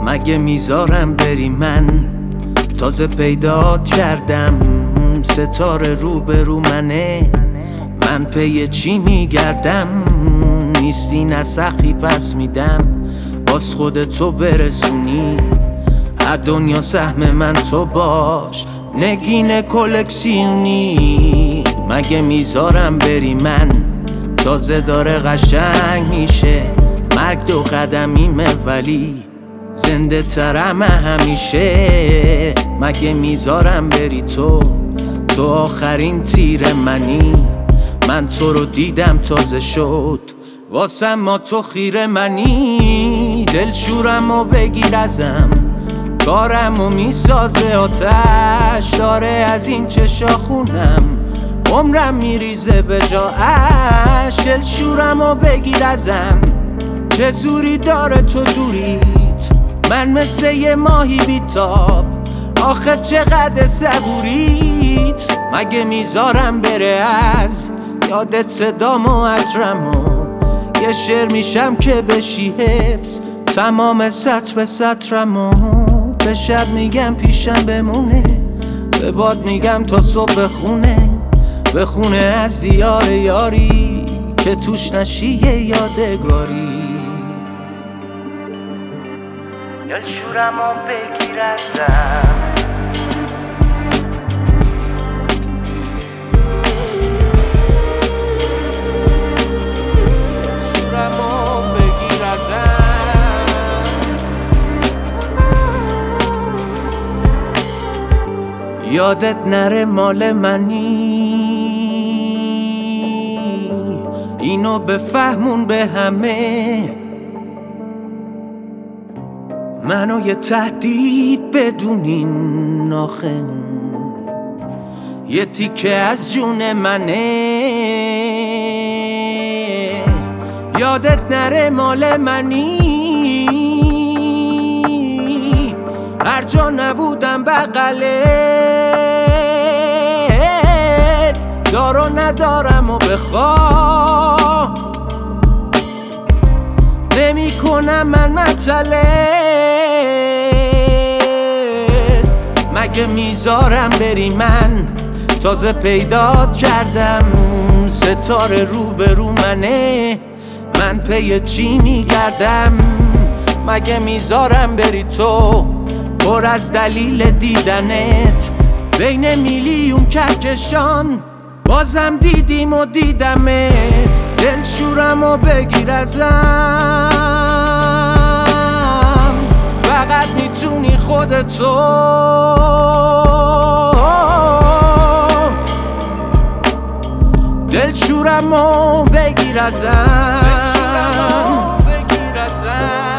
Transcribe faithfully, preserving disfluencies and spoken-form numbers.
مگه میذارم بری؟ من تازه پیدات کردم، ستاره رو به رو منه، من پی چی میگردم؟ نیستی نسخی پس میدم، باز خودتو برسونی از دنیا سهم من تو باش، نگین کلکسیونی. مگه میذارم بری؟ من تازه داره قشنگ میشه، مرگ دو قدمیمه ولی زنده ترم همیشه. مگه میذارم بری؟ تو تو آخرین تیر منی، من تو رو دیدم تازه شد واسم ما تو خیره منی. دلشورم و بگیر ازم، کارم و میسازه آتش داره از این چشا خونم، عمرم میریزه به جا اش. دلشورم و بگیر ازم، چه زوری داره تو دوریت، من مثل یه ماهی بیتاب، آخه چقدر صبوریت. مگه میذارم بره از یادت صدام و عطرمو، یه شعر میشم که بشی حفظ تمام سطر سطرمو. به شب میگم پیشم بمونه، به باد میگم تا صبح بخونه، بخونه از دیار یاری که توش نشی یادگاری. دلشورم و بگیر ازم، دلشورم و بگیر ازم. یادت نره مال منی، اینو بفهمون به همه، منو یه تهدید بدونین آخه، یه تیکه از جون منه. یادت نره مال منی، هر جا نبودم بغلت، دارو ندارم و بخواه نمی کنم من مطلت. مگه میذارم بری؟ من تازه پیدات کردم، ستاره رو به رو منه، من پی چی میگردم؟ مگه میذارم بری؟ تو پر از دلیل دیدنت، بین میلیون کهکشان بازم دیدیم و دیدمت. دلشورم و بگیر ازم، فقط میتونی خودتو، دلشورم و بگیر ازم، دلشورم و بگیر ازم.